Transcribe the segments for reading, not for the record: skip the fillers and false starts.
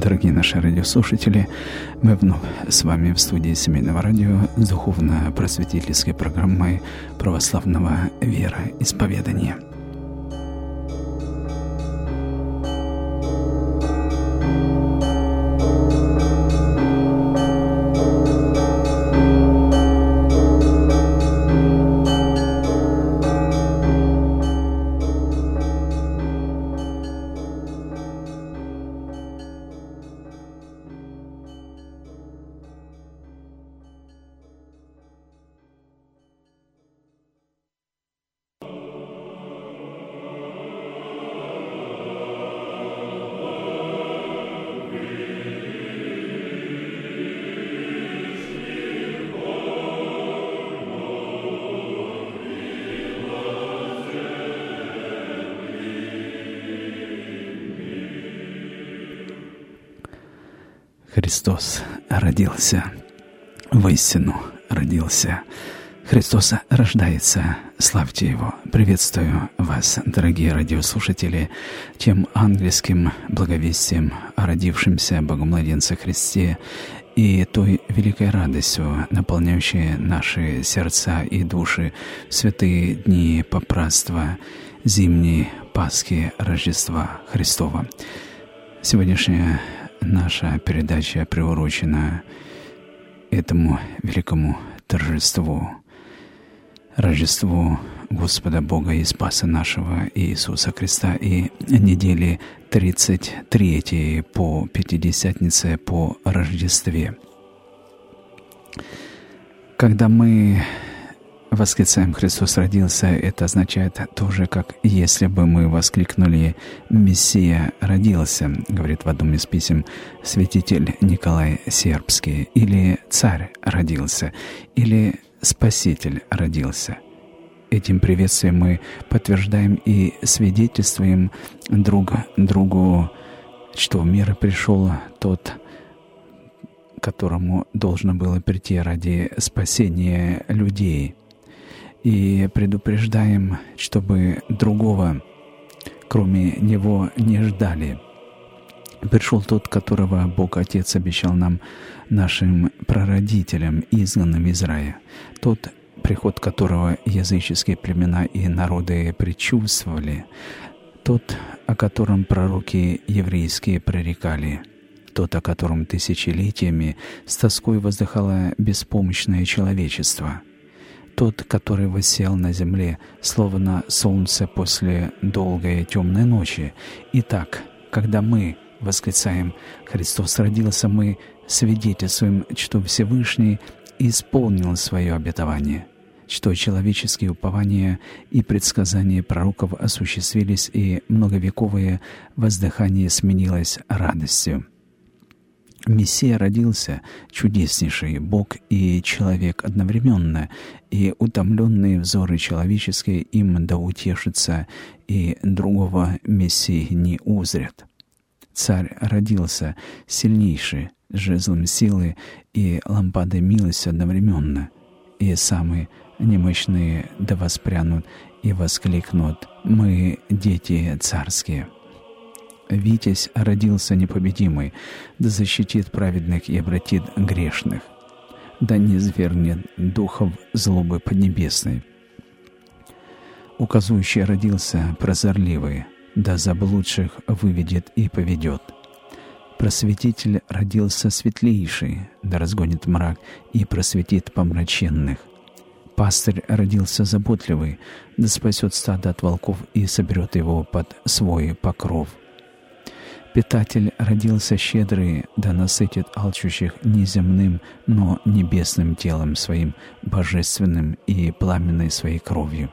Дорогие наши радиослушатели, мы вновь с вами в студии Семейного радио с духовно-просветительской программой православного вероисповедания. Христос родился, воистину родился. Христос рождается, славьте Его. Приветствую вас, дорогие радиослушатели, тем ангельским благовестием о родившемся Богомладенце Христе и той великой радостью, наполняющей наши сердца и души в святые дни попраства зимней Пасхи Рождества Христова. Сегодняшняя наша передача приурочена этому великому торжеству, Рождеству Господа Бога и Спаса нашего Иисуса Христа и недели 33 по Пятидесятнице по Рождестве. Когда мы восклицаем «Христос родился», это означает тоже, как если бы мы воскликнули «Мессия родился», говорит в одном из писем святитель Николай Сербский, или «Царь родился», или «Спаситель родился». Этим приветствием мы подтверждаем и свидетельствуем друг другу, что в мир пришел тот, которому должно было прийти ради спасения людей. И предупреждаем, чтобы другого, кроме Него, не ждали. Пришел тот, которого Бог Отец обещал нам, нашим прародителям, изгнанным из рая. Тот, приход которого языческие племена и народы предчувствовали. Тот, о котором пророки еврейские прорекали. Тот, о котором тысячелетиями с тоской воздыхало беспомощное человечество. Тот, который воссел на земле, словно солнце после долгой темной ночи. Итак, когда мы восклицаем «Христос родился», мы свидетельствуем, что Всевышний исполнил свое обетование, что человеческие упования и предсказания пророков осуществились, и многовековое воздыхание сменилось радостью. Мессия родился, чудеснейший Бог и человек одновременно, и утомленные взоры человеческие им да утешатся, и другого Мессии не узрят. Царь родился, сильнейший, жезлом силы и лампадой милости одновременно, и самые немощные да воспрянут и воскликнут: «Мы дети царские». Витязь родился непобедимый, да защитит праведных и обратит грешных, да не свергнет духов злобы поднебесной. Указующий родился прозорливый, да заблудших выведет и поведет. Просветитель родился светлейший, да разгонит мрак и просветит помраченных. Пастырь родился заботливый, да спасет стадо от волков и соберет его под свой покров. Питатель родился щедрый, да насытит алчущих не земным, но небесным телом своим, божественным и пламенной своей кровью.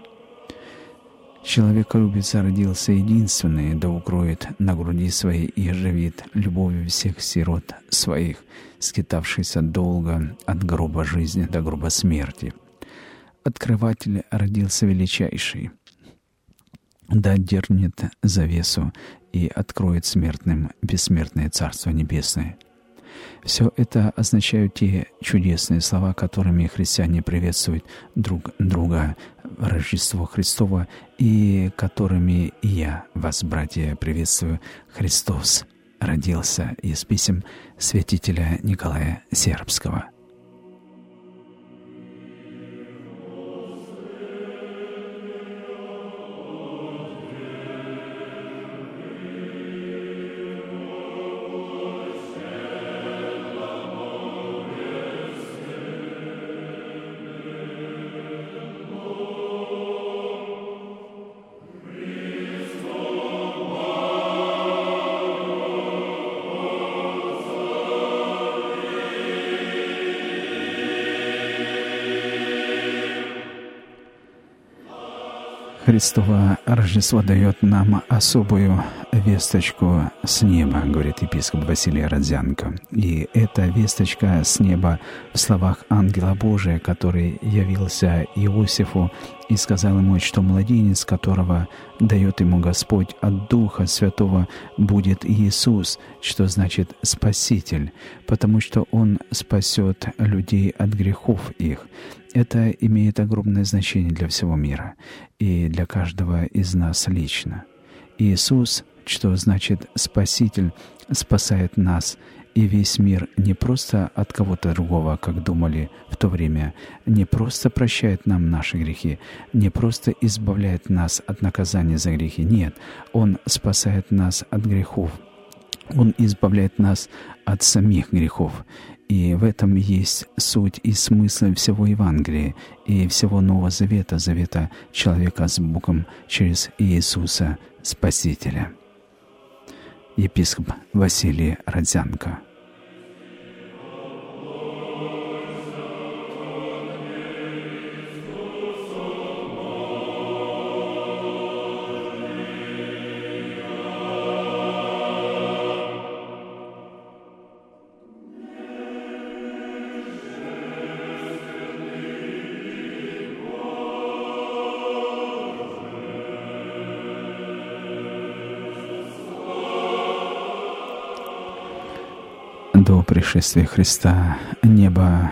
Человеколюбец родился единственный, да укроет на груди своей и оживит любовью всех сирот своих, скитавшихся долго от гроба жизни до гроба смерти. Открыватель родился величайший, да отдернет завесу и откроет смертным бессмертное Царство Небесное. Все это означают те чудесные слова, которыми христиане приветствуют друг друга в Рождество Христово, и которыми и я вас, братья, приветствую. Христос родился» из писем святителя Николая Сербского. Христово Рождество дает нам особую весточку с неба, говорит епископ Василий Родзянко. И эта весточка с неба в словах ангела Божия, который явился Иосифу и сказал ему, что младенец, которого дает ему Господь от Духа Святого, будет Иисус, что значит Спаситель, потому что Он спасет людей от грехов их. Это имеет огромное значение для всего мира и для каждого из нас лично. Иисус, что значит Спаситель, спасает нас и весь мир не просто от кого-то другого, как думали в то время, не просто прощает нам наши грехи, не просто избавляет нас от наказания за грехи. Нет, Он спасает нас от грехов. Он избавляет нас от самих грехов. И в этом есть суть и смысл всего Евангелия и всего Нового Завета, Завета человека с Богом через Иисуса Спасителя. Епископ Василий Родзянко. До пришествия Христа небо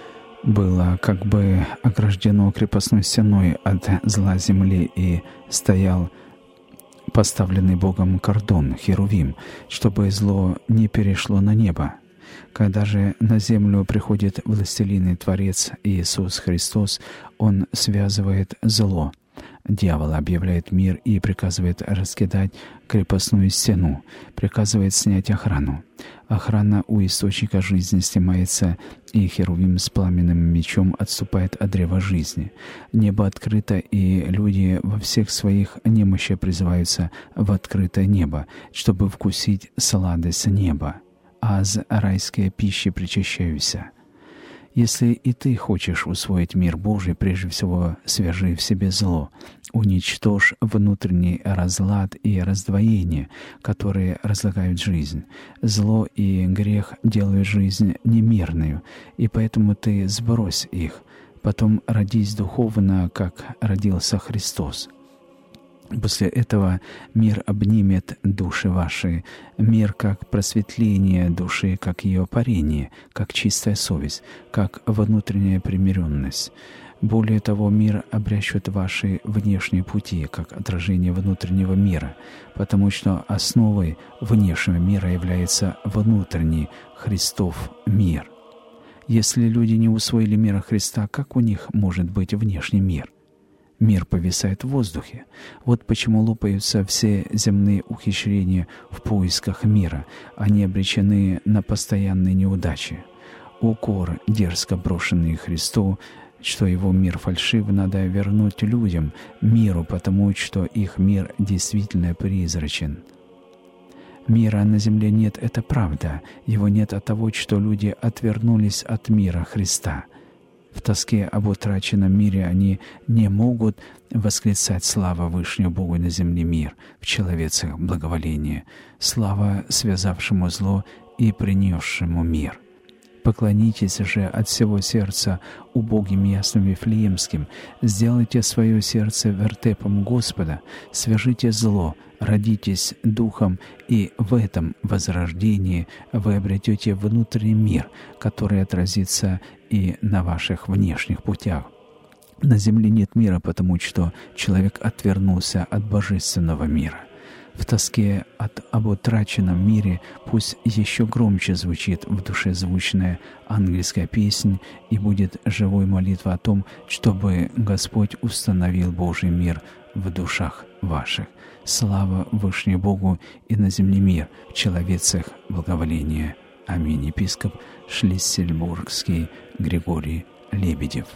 было как бы ограждено крепостной стеной от зла земли, и стоял поставленный Богом кордон, херувим, чтобы зло не перешло на небо. Когда же на землю приходит властелин и Творец Иисус Христос, Он связывает зло. Дьявол объявляет мир и приказывает раскидать крепостную стену, приказывает снять охрану. Охрана у источника жизни снимается, и херувим с пламенным мечом отступает от древа жизни. Небо открыто, и люди во всех своих немощах призываются в открытое небо, чтобы вкусить сладость неба. Аз райской пищи причащаюся. Если и ты хочешь усвоить мир Божий, прежде всего свяжи в себе зло, уничтожь внутренний разлад и раздвоение, которые разлагают жизнь. Зло и грех делают жизнь немирную, и поэтому ты сбрось их, потом родись духовно, как родился Христос. После этого мир обнимет души ваши, мир как просветление души, как ее парение, как чистая совесть, как внутренняя примиренность. Более того, мир обрящет ваши внешние пути, как отражение внутреннего мира, потому что основой внешнего мира является внутренний Христов мир. Если люди не усвоили мира Христа, как у них может быть внешний мир? Мир повисает в воздухе. Вот почему лопаются все земные ухищрения в поисках мира. Они обречены на постоянные неудачи. Укор, дерзко брошенный Христу, что его мир фальшив, надо вернуть людям, миру, потому что их мир действительно призрачен. Мира на земле нет, это правда. Его нет от того, что люди отвернулись от мира Христа. В тоске об утраченном мире они не могут восклицать «Слава Вышнему Богу на земле мир, в человецах благоволение, слава связавшему зло и принесшему мир». Поклонитесь же от всего сердца убогим ясным Вифлеемским, сделайте свое сердце вертепом Господа, свяжите зло, родитесь духом, и в этом возрождении вы обретете внутренний мир, который отразится и на ваших внешних путях. На земле нет мира, потому что человек отвернулся от божественного мира. В тоске об утраченном мире пусть еще громче звучит в душе звучная ангельская песнь и будет живой молитва о том, чтобы Господь установил Божий мир в душах ваших. Слава Вышнему Богу и на земле мир, в человецах благоволение. Аминь. Епископ Шлиссельбургский Григорий Лебедев.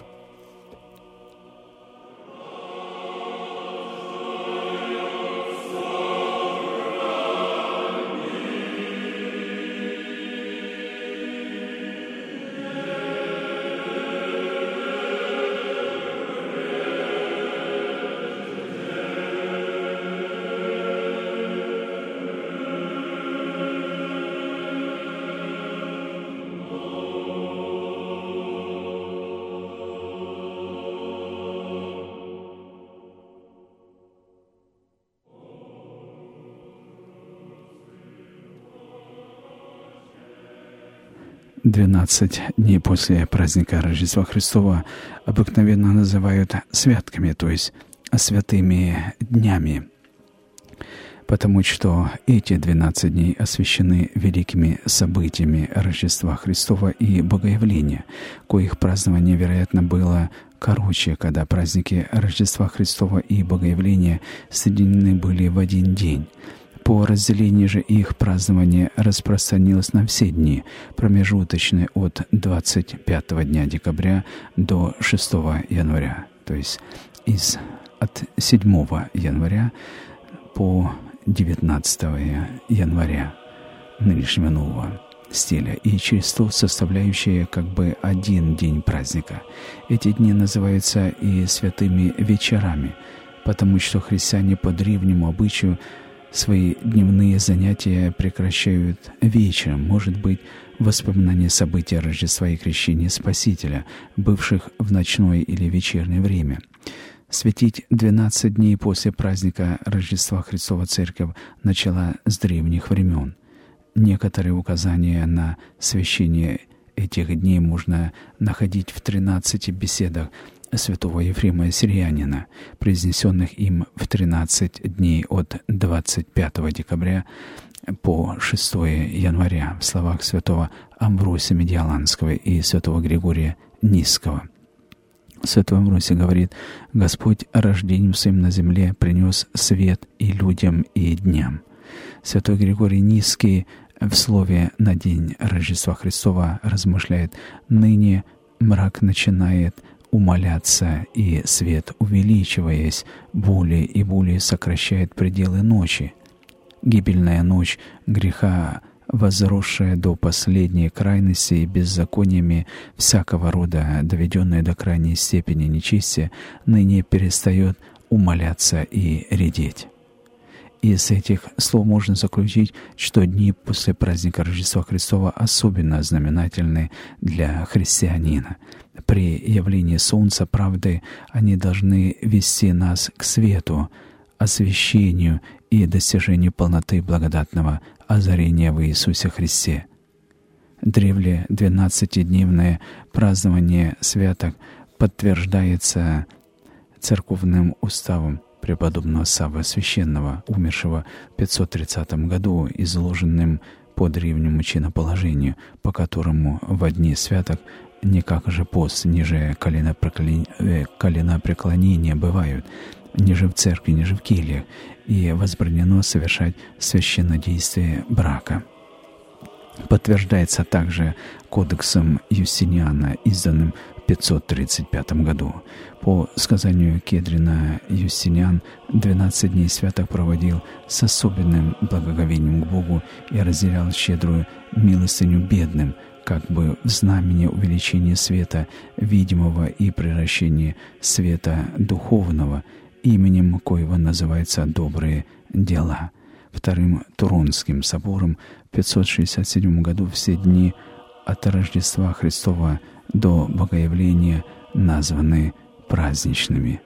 «12 дней после праздника Рождества Христова обыкновенно называют святками, то есть святыми днями, потому что эти 12 дней освящены великими событиями Рождества Христова и Богоявления, коих празднование, вероятно, было короче, когда праздники Рождества Христова и Богоявления соединены были в один день. По разделению же их празднование распространилось на все дни, промежуточные от 25 дня декабря до 6 января, то есть от 7 января по 19 января нынешнего нового стиля, и через то составляющие как бы один день праздника. Эти дни называются и святыми вечерами, потому что христиане по древнему обычаю свои дневные занятия прекращают вечером, может быть, воспоминание событий Рождества и Крещения Спасителя, бывших в ночное или вечернее время. Светить 12 дней после праздника Рождества Христова Церковь начала с древних времен. Некоторые указания на священие этих дней можно находить в 13 беседах святого Ефрема Сириянина, произнесенных им в 13 дней от 25 декабря по 6 января в словах святого Амвросия Медиаланского и святого Григория Низского. Святой Амвросий говорит: «Господь рождением своим на земле принес свет и людям, и дням». Святой Григорий Низкий в слове «На день Рождества Христова» размышляет: «Ныне мрак начинает умаляться, и свет, увеличиваясь, более и более сокращает пределы ночи. Гибельная ночь греха, возросшая до последней крайности и беззакониями всякого рода, доведенная до крайней степени нечестия, ныне перестает умаляться и редеть». Из этих слов можно заключить, что дни после праздника Рождества Христова особенно знаменательны для христианина. При явлении Солнца правды они должны вести нас к свету, освящению и достижению полноты благодатного озарения в Иисусе Христе. Древле 12-дневное празднование святок подтверждается церковным уставом преподобного Саввы Священного, умершего в 530 году, изложенным по древнему чиноположению, по которому во дни святок никак же пост, ниже коленопреклонения бывают, ниже в церкви, ниже в кельях, и возбранено совершать священнодействие брака. Подтверждается также кодексом Юстиниана, изданным в 535 году. По сказанию Кедрина, Юстиниан 12 дней святок проводил с особенным благоговением к Богу и разделял щедрую милостыню бедным, как бы в знамение увеличения света видимого и превращения света духовного, именем коего называются добрые дела. Вторым Туронским собором в 567 году все дни от Рождества Христова до Богоявления названы праздничными.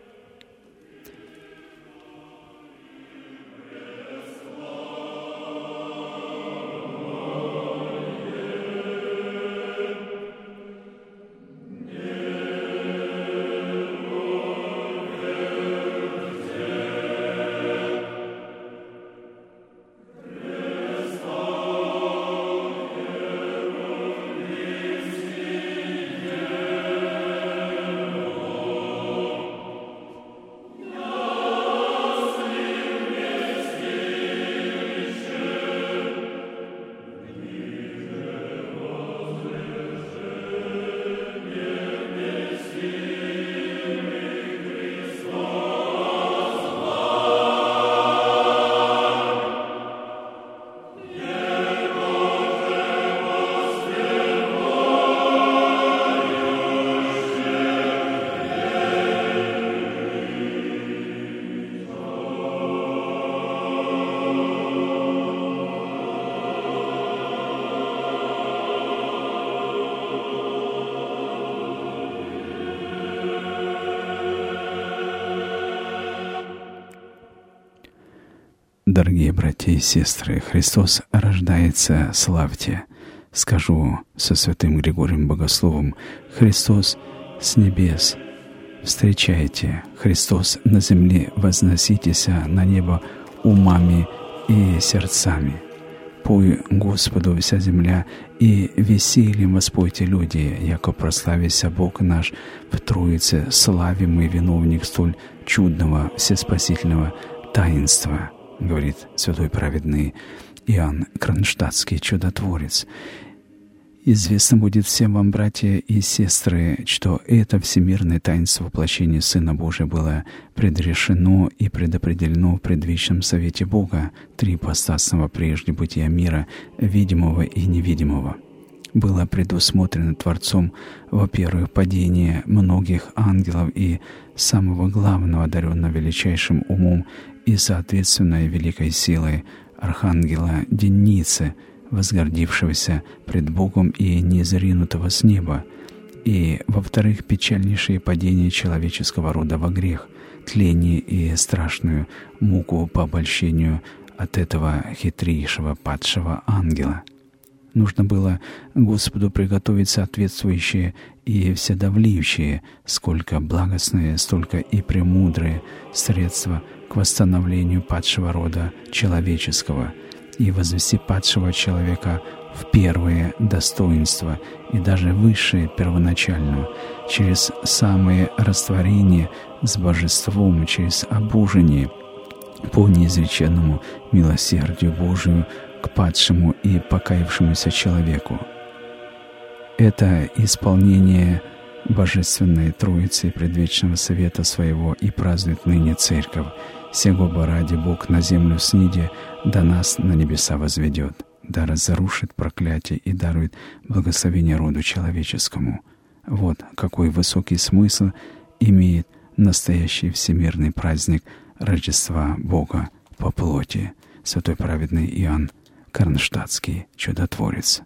Дорогие братья и сестры, Христос рождается, славьте. Скажу со святым Григорием Богословом: Христос с небес встречайте, Христос на земле возноситесь, на небо умами и сердцами. Пой Господу вся земля, и весельем воспойте люди, яко прославися Бог наш в Троице, славимый виновник столь чудного всеспасительного таинства, говорит святой праведный Иоанн Кронштадтский чудотворец. Известно будет всем вам, братья и сестры, что это всемирное таинство воплощения Сына Божия было предрешено и предопределено в предвечном совете Бога, триипостасного прежде бытия мира, видимого и невидимого. Было предусмотрено Творцом, во-первых, падение многих ангелов и самого главного, одаренного величайшим умом и соответственной великой силой архангела Деницы, возгордившегося пред Богом и незринутого с неба, и, во-вторых, печальнейшее падение человеческого рода во грех, тление и страшную муку по обольщению от этого хитрейшего падшего ангела. Нужно было Господу приготовить соответствующие и вседовлеющие, сколько благостные, столько и премудрые средства к восстановлению падшего рода человеческого, и возвести падшего человека в первое достоинство и даже высшее первоначальное, через самое растворение с божеством, через обужение по неизреченному милосердию Божию к падшему и покаявшемуся человеку. Это исполнение Божественной Троицы и предвечного совета своего и празднует ныне Церковь. Сего бы ради Бог на землю сниде, да нас на небеса возведет, да разрушит проклятие и дарует благословение роду человеческому. Вот какой высокий смысл имеет настоящий всемирный праздник Рождества Бога по плоти. Святой праведный Иоанн Кронштадтский чудотворец.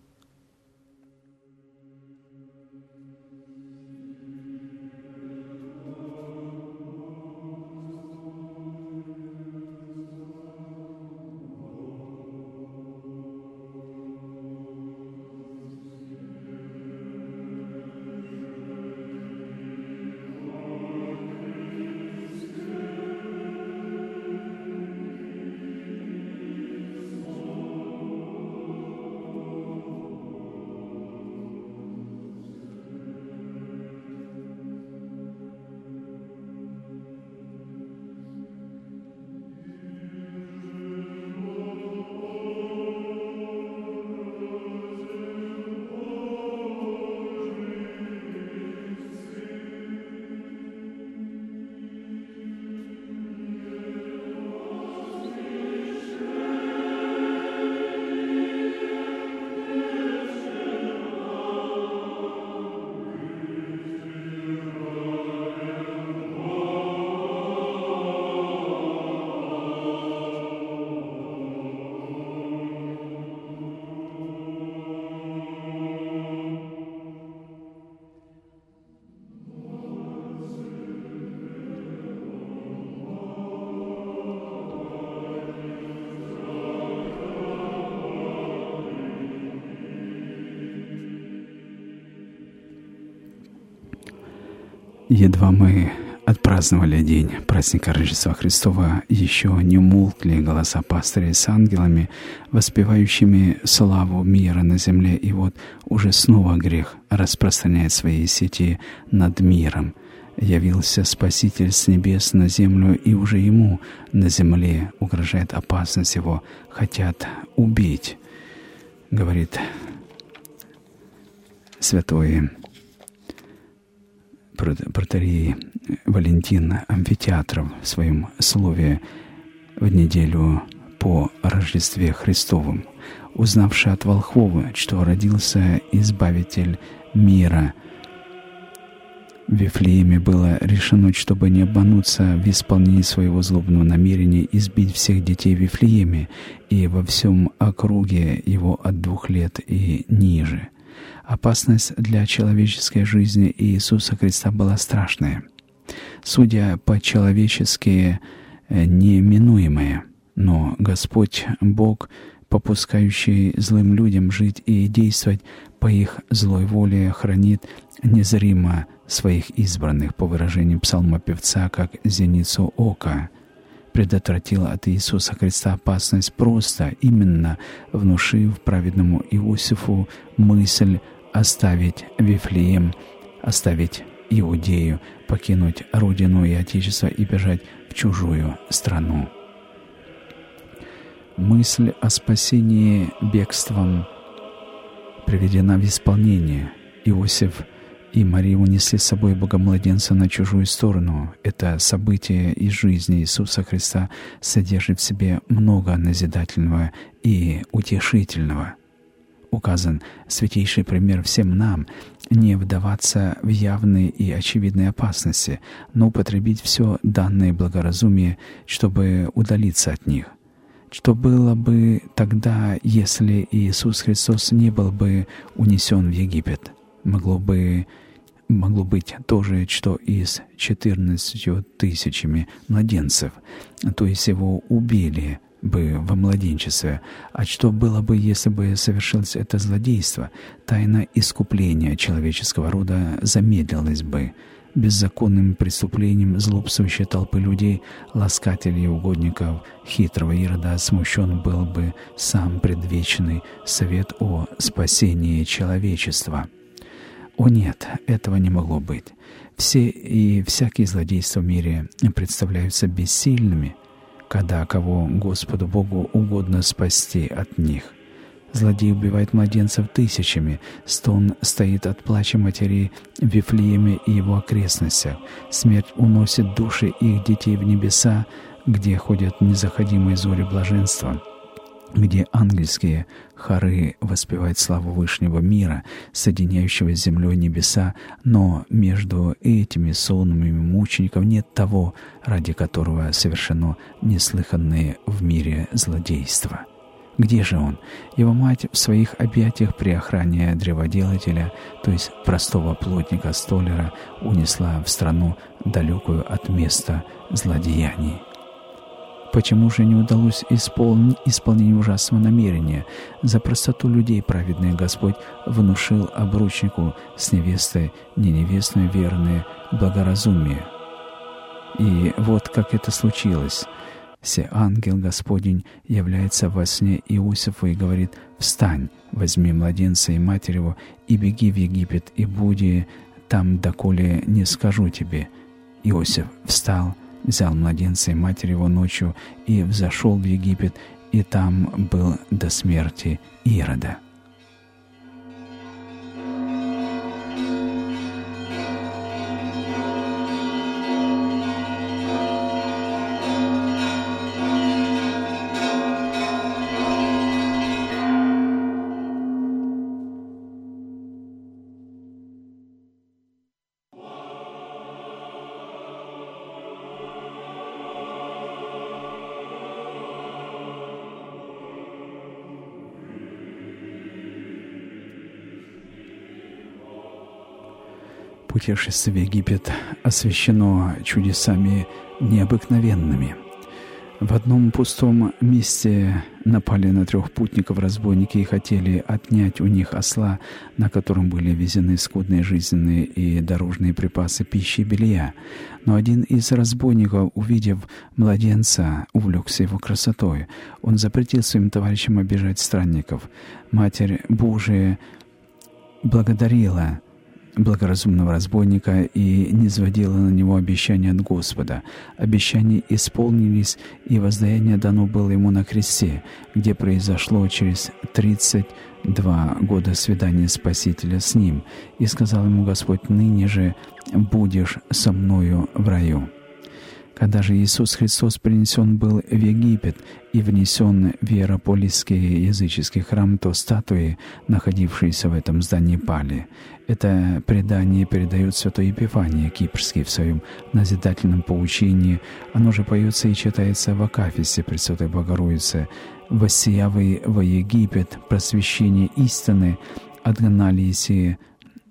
Едва мы отпраздновали день праздника Рождества Христова, еще не умолкли голоса пастырей с ангелами, воспевающими славу мира на земле, и вот уже снова грех распространяет свои сети над миром. Явился Спаситель с небес на землю, и уже ему на земле угрожает опасность, его хотят убить, говорит святой протоиерей Валентин Амфитеатров в своем слове в неделю по Рождестве Христовом, узнавший от волхвов, что родился Избавитель мира, в Вифлееме было решено, чтобы не обмануться в исполнении своего злобного намерения избить всех детей в Вифлееме и во всем округе его от 2 лет и ниже. Опасность для человеческой жизни Иисуса Христа была страшная, судя по-человечески неминуемая. Но Господь Бог, попускающий злым людям жить и действовать по их злой воле, хранит незримо своих избранных, по выражению псалмопевца, как зеницу ока. Предотвратил от Иисуса Христа опасность просто, именно внушив праведному Иосифу мысль оставить Вифлеем, оставить Иудею, покинуть родину и отечество и бежать в чужую страну. Мысль о спасении бегством приведена в исполнение. Иосиф и Мария унесли с собой Богомладенца на чужую сторону. Это событие из жизни Иисуса Христа содержит в себе много назидательного и утешительного. Указан святейший пример всем нам не вдаваться в явные и очевидные опасности, но употребить все данное благоразумие, чтобы удалиться от них. Что было бы тогда, если Иисус Христос не был бы унесен в Египет? Могло быть то же, что и с 14 тысячами младенцев, то есть его убили бы во младенчестве. А что было бы, если бы совершилось это злодейство? Тайна искупления человеческого рода замедлилась бы. Беззаконным преступлением злобствующей толпы людей, ласкателей и угодников хитрого Ирода смущен был бы сам предвечный совет о спасении человечества. О нет, этого не могло быть. Все и всякие злодейства в мире представляются бессильными, когда кого Господу Богу угодно спасти от них. Злодей убивает младенцев тысячами, стон стоит от плача матерей в Вифлееме и его окрестностях. Смерть уносит души их детей в небеса, где ходят незаходимые зори блаженства, где ангельские хоры воспевают славу Вышнего мира, соединяющего с землей небеса, но между этими сонмами мучеников нет того, ради которого совершено неслыханное в мире злодейство. Где же он? Его мать в своих объятиях при охране древоделателя, то есть простого плотника-столяра, унесла в страну, далекую от места злодеяний. Почему же не удалось исполнение ужасного намерения? За простоту людей праведный Господь внушил обручнику с невестой, не невестную верное благоразумие. И вот как это случилось. Се ангел Господень является во сне Иосифу и говорит: «Встань, возьми младенца и матерь его, и беги в Египет, и буди там, доколе не скажу тебе». Иосиф встал, взял младенца и матерь его ночью и взошел в Египет, и там был до смерти Ирода. Путешествие в Египет освящено чудесами необыкновенными. В одном пустом месте напали на 3 путников разбойники и хотели отнять у них осла, на котором были везены скудные жизненные и дорожные припасы пищи и белья. Но один из разбойников, увидев младенца, увлекся его красотой. Он запретил своим товарищам обижать странников. Матерь Божия благодарила благоразумного разбойника и низводила на него обещания от Господа. Обещания исполнились, и воздаяние дано было ему на кресте, где произошло через 32 года свидание Спасителя с ним. И сказал ему Господь: «Ныне же будешь со мною в раю». Когда же Иисус Христос принесен был в Египет и внесен в Иераполисский языческий храм, то статуи, находившиеся в этом здании, пали. Это предание передает святой Епифаний Кипрский в своем назидательном поучении. Оно же поется и читается в Акафисе Пресвятой Богородицы. «Воссиявый во Египет просвещение истины, отгнали еси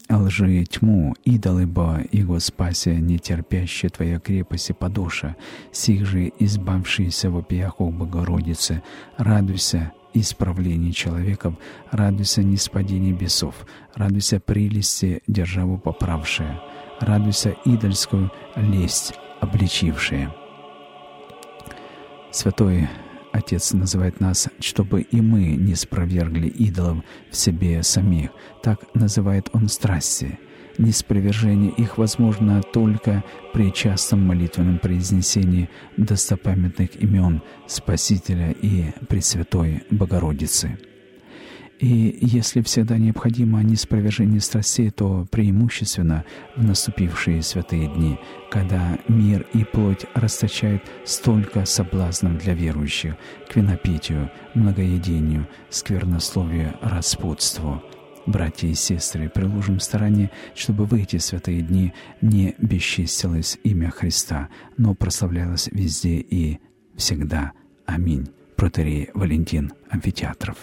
лжи тьму, идолы бо его спася, не терпящая твоя крепость и подоша, сих же избавшиеся в опиях у Богородицы, радуйся исправлении человеков, радуйся ниспадении бесов, радуйся прелести державу поправшая, радуйся идольскую лесть обличившая. Святой Отец называет нас, чтобы и мы не спровергли идолов в себе самих. Так называет Он страсти. Неспровержение их возможно только при частом молитвенном произнесении достопамятных имен Спасителя и Пресвятой Богородицы. И если всегда необходимо неспровержение страстей, то преимущественно в наступившие святые дни, когда мир и плоть расточают столько соблазнов для верующих к винопитию, многоедению, сквернословию, распутству. Братья и сестры, приложим старание, чтобы в эти святые дни не бесчестилось имя Христа, но прославлялось везде и всегда. Аминь. Протоиерей Валентин Амфитеатров.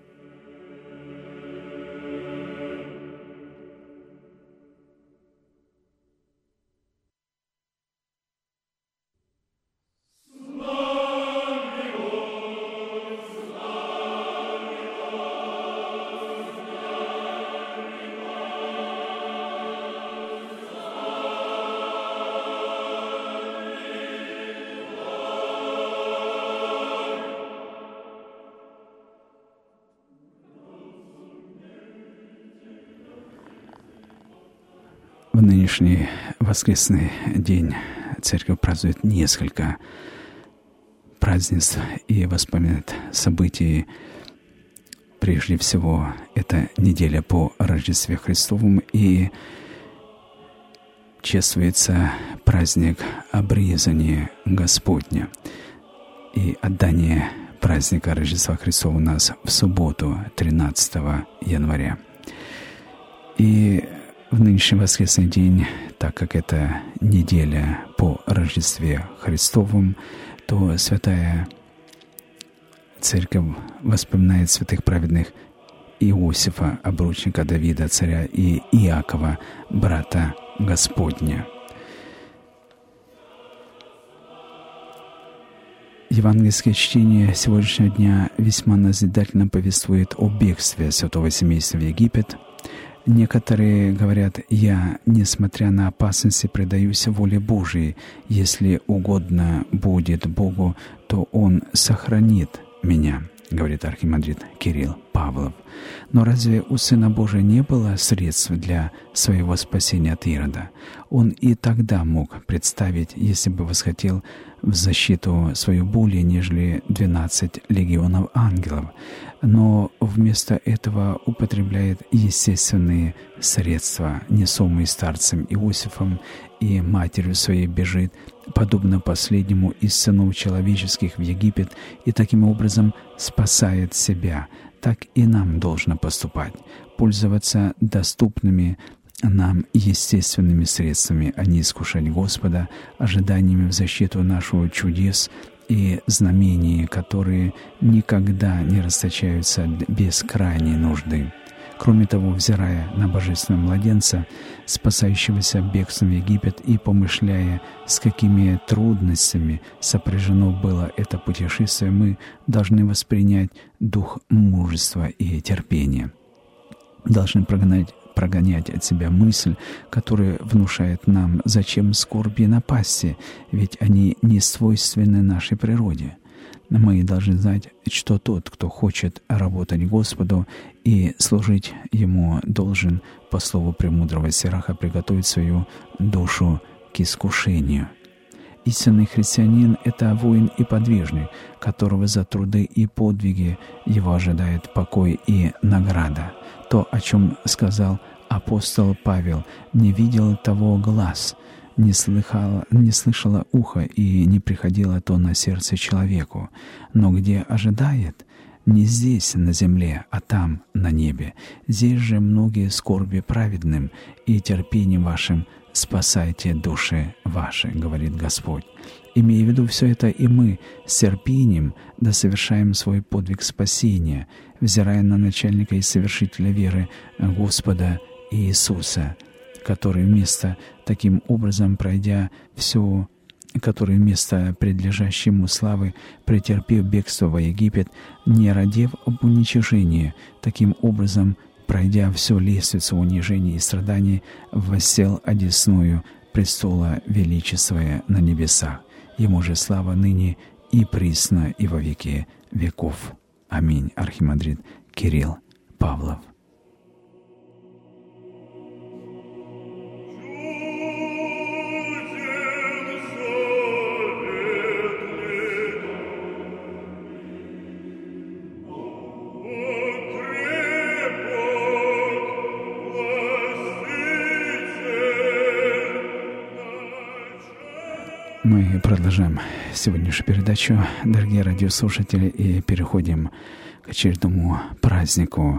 В нынешний воскресный день Церковь празднует несколько празднеств и воспоминает события. Прежде всего, это неделя по Рождестве Христовому, и чествуется праздник обрезания Господня. И отдание праздника Рождества Христова у нас в субботу, 13 января. И в нынешний воскресный день, так как это неделя по Рождестве Христовому, то Святая Церковь воспоминает святых праведных Иосифа, обручника Давида, царя, и Иакова, брата Господня. Евангельское чтение сегодняшнего дня весьма назидательно повествует о бегстве святого семейства в Египет. Некоторые говорят: «Я, несмотря на опасности, предаюсь воле Божией. Если угодно будет Богу, то Он сохранит меня», говорит архимандрит Кирилл Павлов. Но разве у Сына Божия не было средств для своего спасения от Ирода? Он и тогда мог представить, если бы восхотел, в защиту свою более нежели 12 легионов ангелов, но вместо этого употребляет естественные средства, несомые старцем Иосифом, и матерью своей бежит, подобно последнему из сынов человеческих, в Египет, и таким образом спасает себя. Так и нам должно поступать, пользоваться доступными нам естественными средствами, а не искушать Господа ожиданиями в защиту нашего чудес и знамений, которые никогда не расточаются без крайней нужды. Кроме того, взирая на божественного младенца, спасающегося бегством в Египет, и помышляя, с какими трудностями сопряжено было это путешествие, мы должны воспринять дух мужества и терпения. Должны прогонять от себя мысль, которая внушает нам, зачем скорби и напасти, ведь они не свойственны нашей природе. Мы должны знать, что тот, кто хочет работать Господу и служить Ему, должен, по слову премудрого Сираха, приготовить свою душу к искушению. Истинный христианин — это воин и подвижник, которого за труды и подвиги его ожидает покой и награда. То, о чем сказал апостол Павел: «Не видел того глаз, не слышало ухо, и не приходило то на сердце человеку. Но где ожидает? Не здесь, на земле, а там, на небе. Здесь же многие скорби праведным, и терпением вашим спасайте души ваши», говорит Господь. Имея в виду все это, и мы с терпением досовершаем свой подвиг спасения, взирая на начальника и совершителя веры Господа Иисуса, который вместо таким образом пройдя все, который вместо предлежащей ему славы, претерпев бегство во Египет, не родев об уничижении, таким образом, пройдя всю лестницу унижений и страданий, воссел одесную престола величествуя на небесах. Ему же слава ныне и присно и во веки веков. Аминь. Архимандрит Кирилл Павлов. Мы продолжаем сегодняшнюю передачу, дорогие радиослушатели, и переходим к очередному празднику,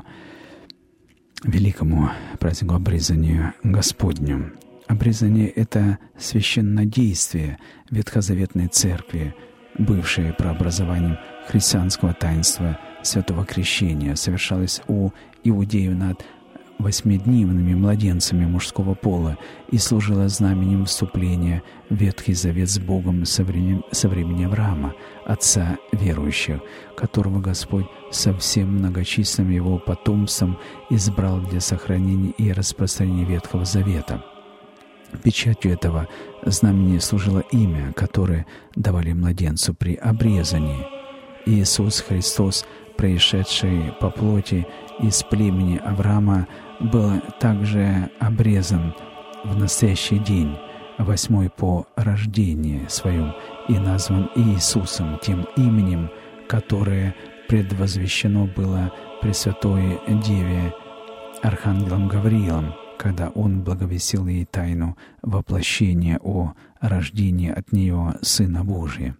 великому празднику обрезанию Господню. Обрезание — это священное действие Ветхозаветной Церкви, бывшее прообразованием христианского таинства Святого Крещения, совершалось у иудеев над 8-дневными младенцами мужского пола и служила знаменем вступления в Ветхий Завет с Богом со времени Авраама, отца верующих, которого Господь со всем многочисленным его потомством избрал для сохранения и распространения Ветхого Завета. Печатью этого знамения служило имя, которое давали младенцу при обрезании. Иисус Христос, происшедший по плоти из племени Авраама, был также обрезан в настоящий день, 8-й по рождении своем, и назван Иисусом, тем именем, которое предвозвещено было Пресвятой Деве Архангелом Гавриилом, когда он благовестил ей тайну воплощения о рождении от нее Сына Божия.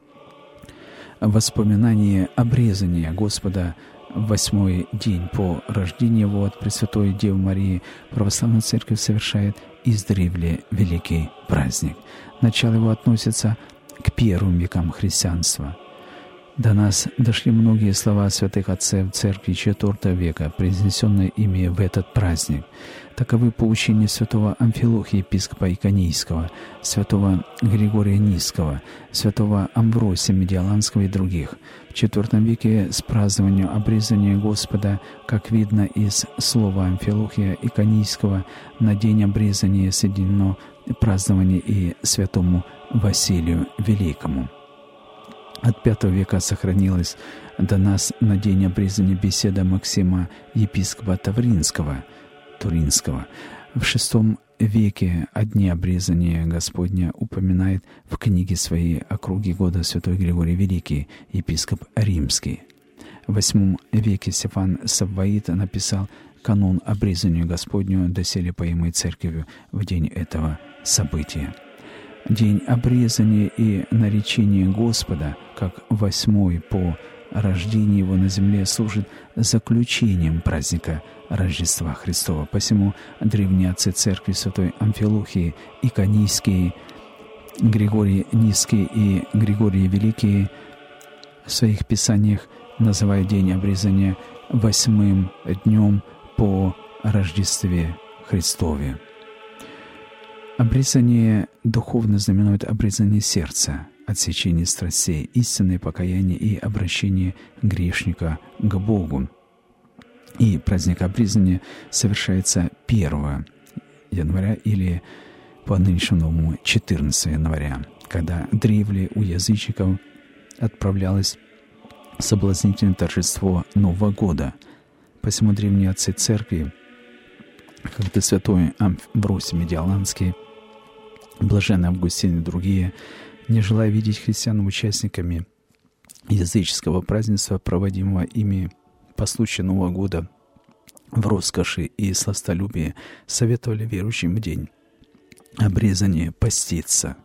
Воспоминание обрезания Господа в 8-й день по рождению его от Пресвятой Девы Марии Православная Церковь совершает издревле великий праздник. Начало его относится к первым векам христианства. До нас дошли многие слова святых отцев Церкви IV века, произнесенные ими в этот праздник. Таковы поучения святого Амфилохия, епископа Иконийского, святого Григория Нисского, святого Амвросия Медиаланского и других. В IV веке с празднованием обрезания Господа, как видно из слова Амфилохия Иконийского, на день обрезания соединено празднование и святому Василию Великому. От V века сохранилась до нас на день обрезания беседа Максима, епископа Туринского. В VI веке о дне обрезания Господня упоминает в книге своей «О круге года» святой Григорий Великий, епископ Римский. В VIII веке Стефан Савваид написал канон обрезанию Господню, доселе поимой Церковью в день этого события. День обрезания и наречения Господа, как 8-й по рождению его на земле, служит заключением праздника Рождества Христова. Посему древние отцы Церкви святой Амфилохии, Иконийский, Григорий Нисский и Григорий Великий в своих писаниях называют день обрезания 8-м днем по Рождестве Христове. Обрезание духовно знаменует обрезание сердца, отсечение страстей, истинное покаяние и обращение грешника к Богу. И праздник обрезания совершается 1 января или по нынешнему 14 января, когда древле у язычников отправлялось соблазнительное торжество Нового года. Посему древние отцы Церкви, как святой Амвросий Медиаланский, Блаженный Августин и другие, не желая видеть христиан участниками языческого празднества, проводимого ими по случаю Нового года в роскоши и сластолюбии, советовали верующим в день обрезания поститься.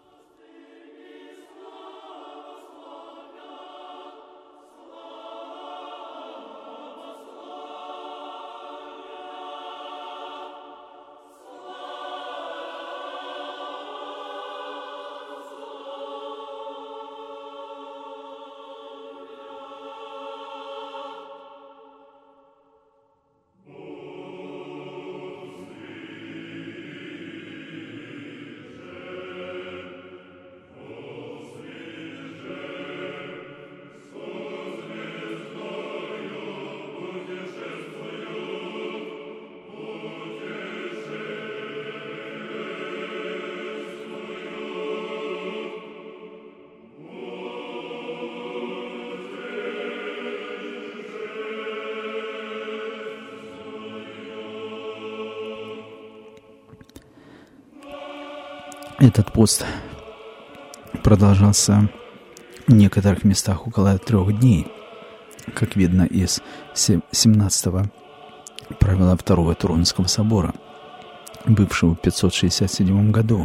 Этот пост продолжался в некоторых местах около 3 дней, как видно из 17-го правила Второго Тронского собора, бывшего в 567 году.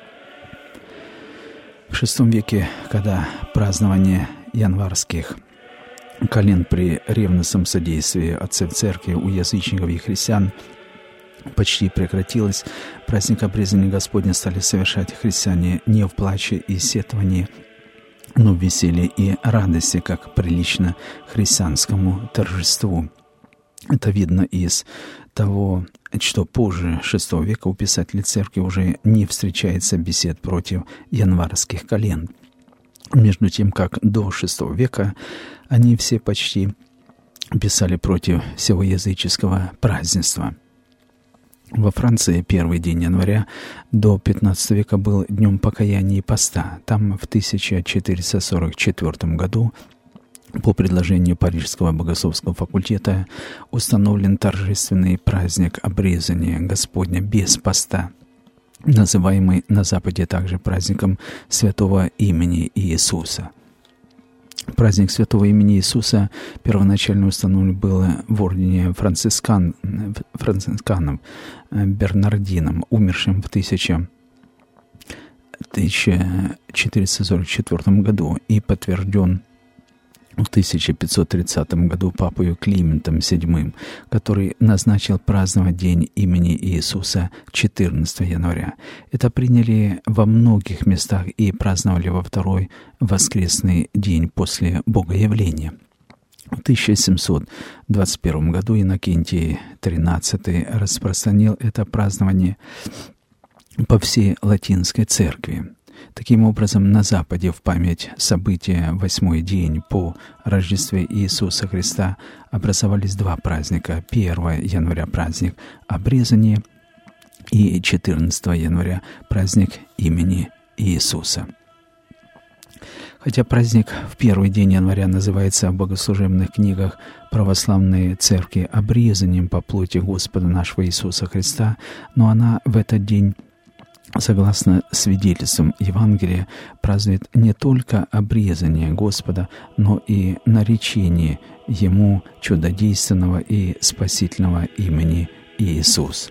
В VI веке, когда празднование январских колен при ревностном содействии отцов церкви у язычников и христиан почти прекратилось, праздник обрезания Господня стали совершать христиане не в плаче и сетовании, но в веселье и радости, как прилично христианскому торжеству. Это видно из того, что позже VI века у писателей церкви уже не встречается бесед против январских колен. Между тем, как до VI века они все почти писали против всего языческого празднества. Во Франции первый день января до XV века был днем покаяния и поста. Там в 1444 году по предложению Парижского богословского факультета установлен торжественный праздник обрезания Господня без поста, называемый на Западе также праздником Святого имени Иисуса. Праздник Святого имени Иисуса первоначально установлен был в ордене францисканов Бернардином, умершим в 1444 году и подтвержден в 1530 году папою Климентом VII, который назначил праздновать День имени Иисуса 14 января. Это приняли во многих местах и праздновали во второй воскресный день после Богоявления. В 1721 году Иннокентий XIII распространил это празднование по всей Латинской церкви. Таким образом, на Западе в память события 8-й день по Рождестве Иисуса Христа образовались два праздника. 1 января праздник обрезания и 14 января праздник имени Иисуса. Хотя праздник в первый день января называется в богослужебных книгах православной церкви обрезанием по плоти Господа нашего Иисуса Христа, но она в этот день, согласно свидетельствам Евангелия, празднует не только обрезание Господа, но и наречение Ему чудодейственного и спасительного имени Иисус.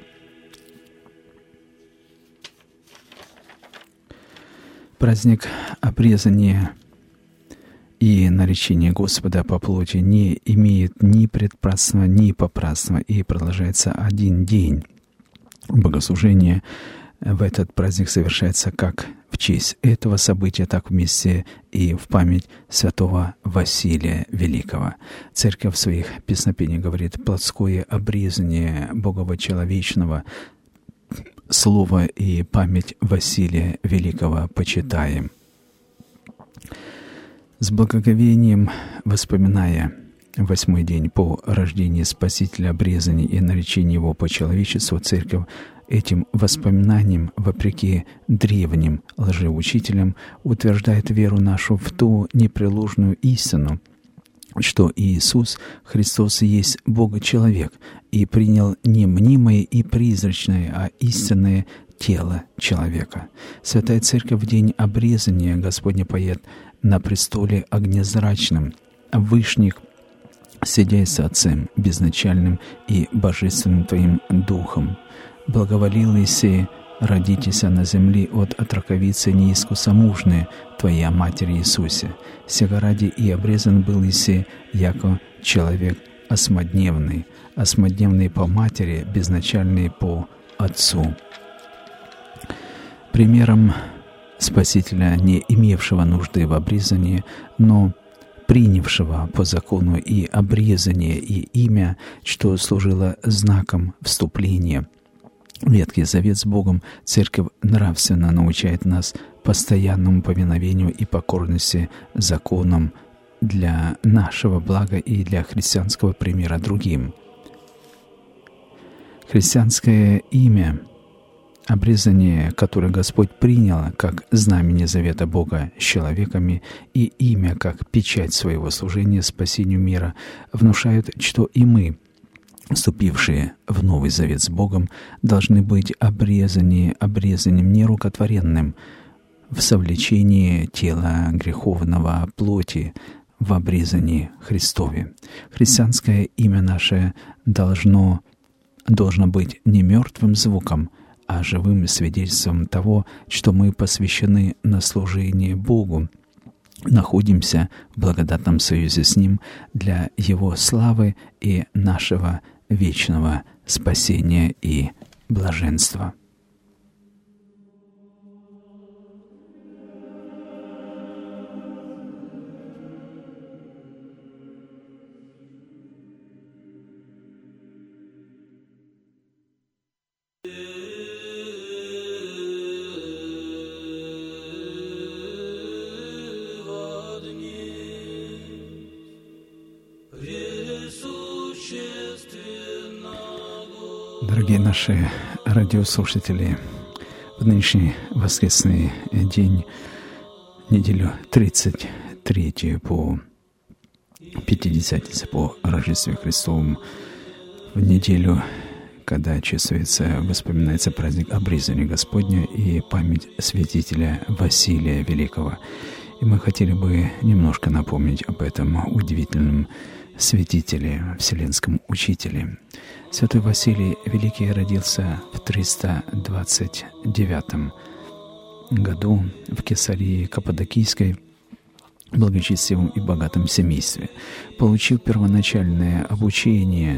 Праздник обрезания и наречения Господа по плоти не имеет ни предпразднства, ни попразднства и продолжается один день. Богослужение в этот праздник совершается как в честь этого события, так вместе и в память святого Василия Великого. Церковь в своих песнопениях говорит: «Плотское обрезание боговочеловечного слова и память Василия Великого почитаем». С благоговением воспоминая 8-й день по рождении Спасителя, обрезания и наречения Его по человечеству, Церковь этим воспоминанием, вопреки древним лжеучителям, утверждает веру нашу в ту непреложную истину, что Иисус Христос есть Бога-человек и принял не мнимое и призрачное, а истинное тело человека. Святая Церковь в день обрезания Господня поет на престоле огнезрачном, вышних, сидя с Отцем безначальным и божественным Твоим Духом. Благоволил Иси, родитеся на земли от отраковицы неискусомужные Твоя Матерь Иисусе. Сего ради и обрезан был Иси, яко человек осмодневный по матери, безначальный по Отцу». Примером Спасителя, не имевшего нужды в обрезании, но принявшего по закону и обрезание, и имя, что служило знаком вступления в Ветхий Завет с Богом, Церковь нравственно научает нас постоянному повиновению и покорности законам для нашего блага и для христианского примера другим. Христианское имя, обрезание, которое Господь принял как знамение завета Бога с человеками, и имя как печать своего служения спасению мира, внушают, что и мы вступившие в Новый Завет с Богом, должны быть обрезанием нерукотворенным в совлечении тела греховного плоти, в обрезании Христове. Христианское имя наше должно быть не мертвым звуком, а живым свидетельством того, что мы посвящены на служение Богу, находимся в благодатном союзе с Ним для Его славы и нашего вечного спасения и блаженства. Дорогие наши радиослушатели, в нынешний воскресный день, неделю 33 по Пятидесятнице, по Рождестве Христовому, в неделю, когда чествуется, вспоминается праздник обрезания Господня и память святителя Василия Великого. И мы хотели бы немножко напомнить об этом удивительном святителе, вселенском учителе. Святой Василий Великий родился в 329 году в Кесарии Каппадокийской, в благочестивом и богатом семействе. Получил первоначальное обучение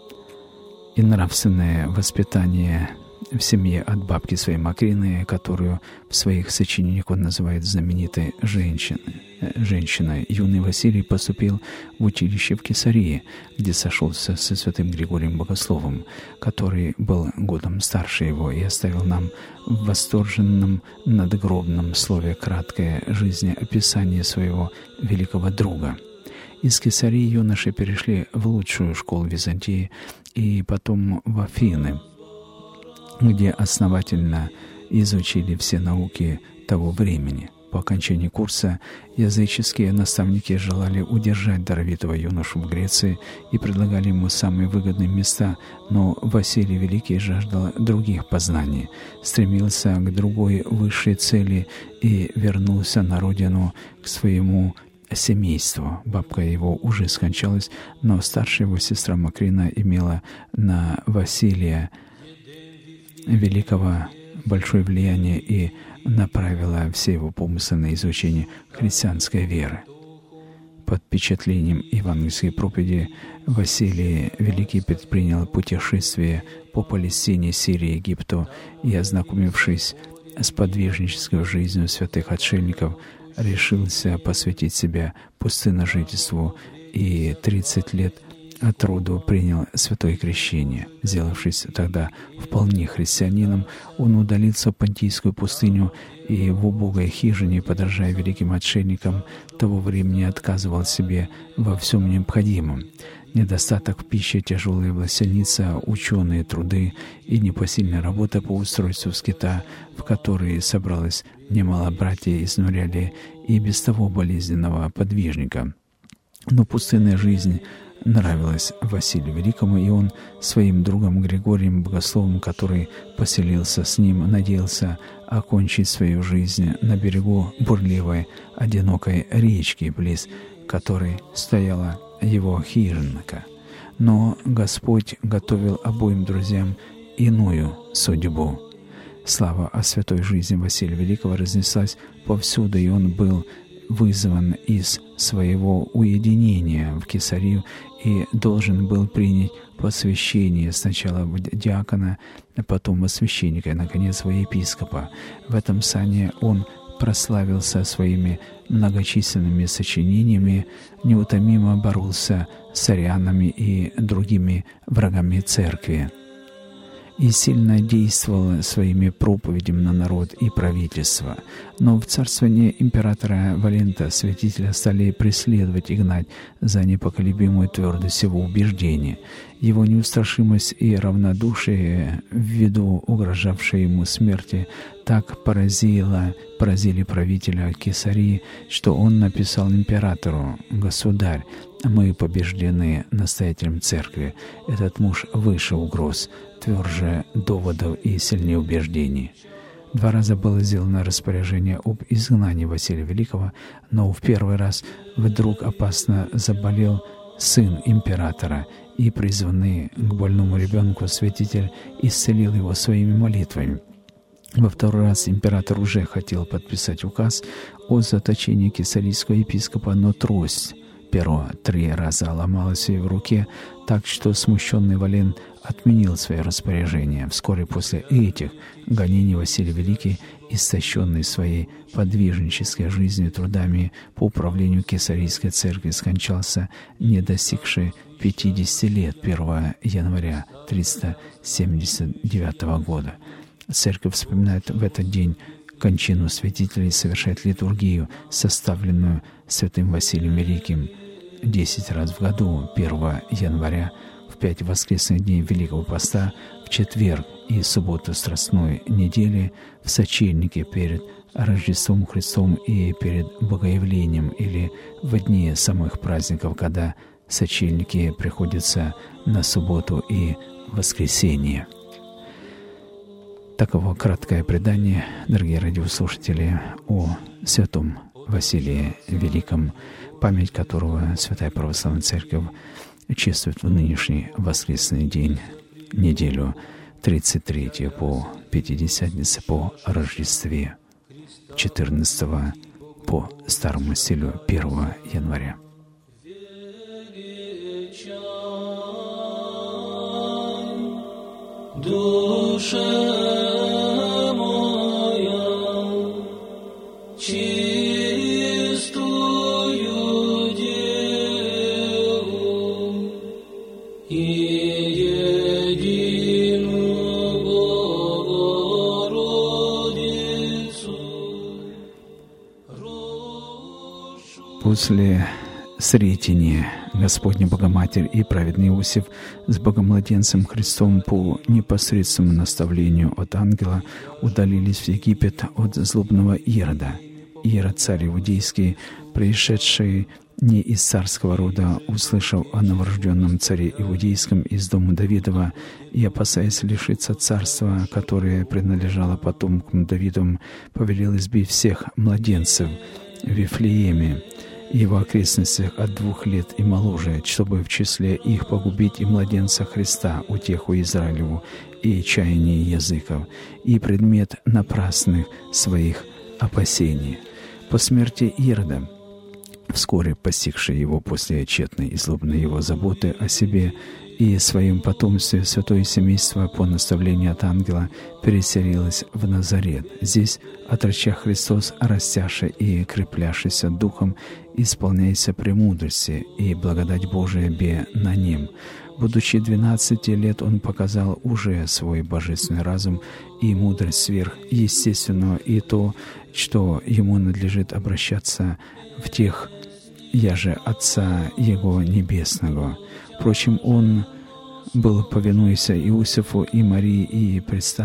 и нравственное воспитание в семье от бабки своей Макрины, которую в своих сочинениях он называет знаменитой женщиной. Юный Василий поступил в училище в Кесарии, где сошелся со святым Григорием Богословом, который был годом старше его и оставил нам в восторженном надгробном слове краткое жизнеописание своего великого друга. Из Кесарии юноши перешли в лучшую школу Византии и потом в Афины, где основательно изучили все науки того времени. По окончании курса языческие наставники желали удержать даровитого юношу в Греции и предлагали ему самые выгодные места, но Василий Великий жаждал других познаний, стремился к другой высшей цели и вернулся на родину к своему семейству. Бабка его уже скончалась, но старшая его сестра Макрина имела на Василия Великого большое влияние и направила все его помыслы на изучение христианской веры. Под впечатлением евангельской проповеди Василий Великий предпринял путешествие по Палестине, Сирии, Египту и, ознакомившись с подвижнической жизнью святых отшельников, решился посвятить себя пустынножительству и 30 лет от роду принял святое крещение. Сделавшись тогда вполне христианином, он удалился в Понтийскую пустыню и в убогой хижине, подражая великим отшельникам того времени, отказывал себе во всем необходимом. Недостаток в пище, тяжелая власеница, ученые труды и непосильная работа по устройству скита, в которые собралось немало братьев, изнуряли и без того болезненного подвижника. Но пустынная жизнь нравилась Василию Великому, и он своим другом Григорием Богословом, который поселился с ним, надеялся окончить свою жизнь на берегу бурливой, одинокой речки, близ которой стояла его хижинка. Но Господь готовил обоим друзьям иную судьбу. Слава о святой жизни Василия Великого разнеслась повсюду, и он был вызван из своего уединения в Кесарию и должен был принять посвящение сначала в диакона, а потом во священника и, наконец, во епископа. В этом сане он прославился своими многочисленными сочинениями, неутомимо боролся с арианами и другими врагами церкви. и сильно действовал своими проповедями на народ и правительство. Но в царствовании императора Валента святителя стали преследовать и гнать за непоколебимую твердость его убеждения. Его неустрашимость и равнодушие ввиду угрожавшей ему смерти так поразили правителя Кесарии, что он написал императору: «Государь, мы побеждены настоятелем церкви. Этот муж выше угроз, тверже доводов и сильнее убеждений». 2 раза было сделано распоряжение об изгнании Василия Великого, но в первый раз вдруг опасно заболел сын императора, и призванный к больному ребенку святитель исцелил его своими молитвами. Во 2-й раз император уже хотел подписать указ о заточении кесарийского епископа, но трость перо 3 раза ломалась в руке, так что смущенный Валент отменил свое распоряжение. Вскоре после этих гонений Василий Великий, истощенный своей подвижнической жизнью, трудами по управлению Кесарийской церкви, скончался, не достигший 50 лет, 1 января 379 года. Церковь вспоминает в этот день кончину святителя и совершает литургию, составленную святым Василием Великим 10 раз в году: 1 января, в 5 воскресных дней Великого Поста, в четверг и субботу Страстной недели, в сочельнике перед Рождеством Христом и перед Богоявлением, или в дни самых праздников, когда сочельники приходятся на субботу и воскресенье. Таково краткое предание, дорогие радиослушатели, о святом Василии Великом, память которого Святая Православная Церковь чествует в нынешний воскресный день, неделю 33 по Пятидесятнице, по Рождестве 14 по Старому стилю 1 января. Душа моя, чистую деву и единую Богородицу. После Сретения Господня Богоматерь и праведный Иосиф с Богомладенцем Христом по непосредственному наставлению от ангела удалились в Египет от злобного Ирода. Ирод, царь иудейский, пришедший не из царского рода, услышав о новорожденном царе иудейском из дома Давидова и, опасаясь лишиться царства, которое принадлежало потомкам Давидовым, повелел избить всех младенцев в Вифлееме и в окрестностях от 2 лет и моложе, чтобы в числе их погубить и младенца Христа, утеху Израилеву, и чаяние языков, и предмет напрасных своих опасений. По смерти Ирода, вскоре постигшей его после тщетной и злобной его заботы о себе и своем потомстве, святое семейство по наставлению от ангела переселилось в Назарет. Здесь, отроча Христос, растяше и крепляшися духом, исполняйся премудрости, и благодать Божия бе на нем. Будучи 12 лет, он показал уже свой божественный разум и мудрость сверхъестественного, и то, что ему надлежит обращаться в тех, яже Отца Его Небесного. Впрочем, он был, повинуясь Иосифу и Марии, и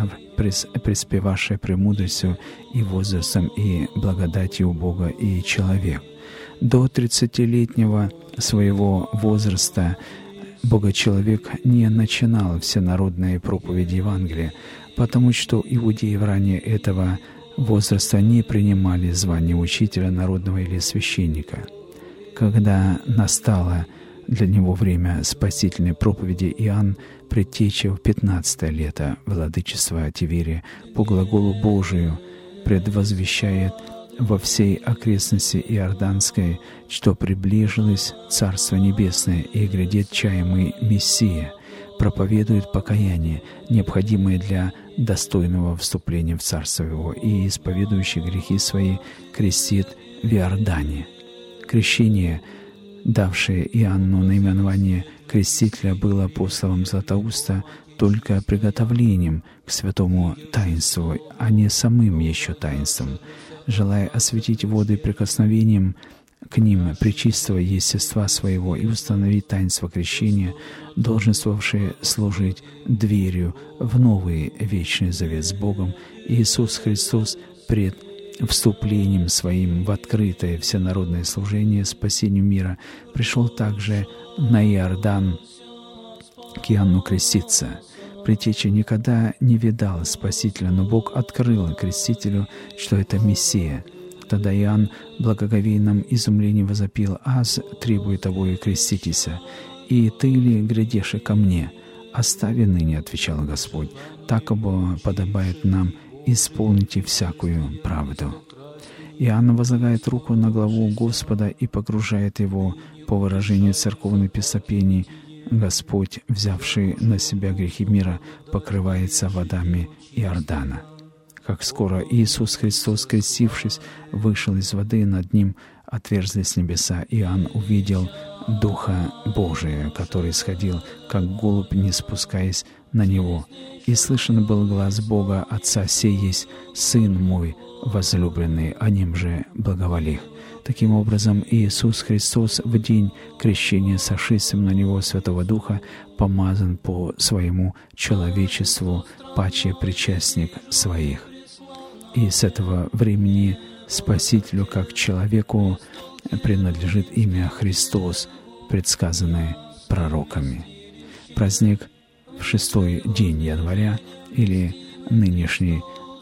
преспевавшей премудростью и возрастом, и благодатью Бога и человек. До 30-летнего своего возраста Бога-человек не начинал всенародные проповеди Евангелия, потому что иудеи в ранее этого возраста не принимали звание учителя народного или священника. Когда настало для него время спасительной проповеди, Иоанн, предтеча в 15 лето владычества Тиверия, по глаголу Божию предвозвещает во всей окрестности Иорданской, что приближилось Царство Небесное, и грядет чаемый Мессия, проповедует покаяние, необходимое для достойного вступления в Царство Его, и исповедующий грехи свои крестит в Иордане. Крещение, давшее Иоанну наименование крестителя, было, по словам Златоуста, только приготовлением к святому таинству, а не самым еще таинством, желая осветить воды прикосновением к ним пречистого естества своего и установить таинство крещения, долженствовавшее служить дверью в новый вечный завет с Богом, Иисус Христос пред вступлением Своим в открытое всенародное служение спасению мира пришел также на Иордан к Иоанну креститься. Предтеча никогда не видал Спасителя, но Бог открыл крестителю, что это Мессия. Тогда Иоанн в благоговейном изумлении возопил: «Аз требует того и креститеся, и ты ли грядешь ко мне?» «Остави ныне», — отвечал Господь, «так обо подобает нам исполните всякую правду». Иоанн возлагает руку на главу Господа и погружает его, по выражению церковных песопений, Господь, взявший на себя грехи мира, покрывается водами Иордана. Как скоро Иисус Христос, крестившись, вышел из воды, над Ним отверзлись небеса. Иоанн увидел Духа Божия, который сходил, как голубь, не спускаясь на Него. И слышен был глаз Бога Отца: «Сей есть Сын мой возлюбленный, о Нем же благоволих». Таким образом, Иисус Христос в день крещения сошествием на Него Святого Духа помазан по Своему человечеству, паче причастник Своих. И с этого времени Спасителю как человеку принадлежит имя Христос, предсказанное пророками. Праздник в 6-й день января или нынешний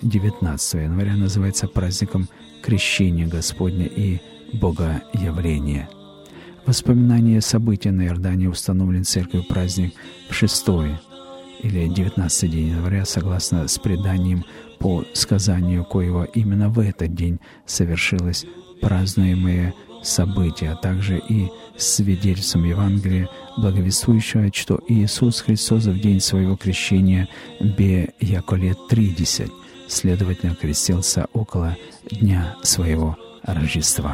19 января называется праздником Крещения Господня и Богоявления. Воспоминание события на Иордане установлен Церковью праздник в 6-й или 19 день января, согласно с преданием, по сказанию коего именно в этот день совершилось празднуемое событие, а также и свидетельством Евангелия, благовествующего, что Иисус Христос в день своего крещения бе яко лет 30, следовательно, крестился около дня своего Рождества.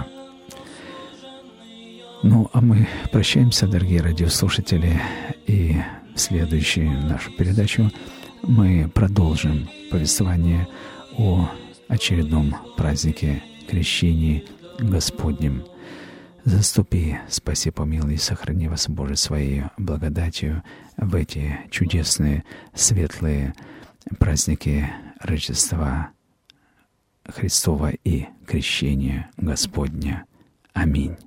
Ну, а мы прощаемся, дорогие радиослушатели, и в следующую нашу передачу мы продолжим повествование о очередном празднике Крещения Господнем. Заступи, спаси, помилуй и сохрани вас, Боже, Своей благодатью в эти чудесные, светлые праздники Рождества Христова и Крещения Господня. Аминь.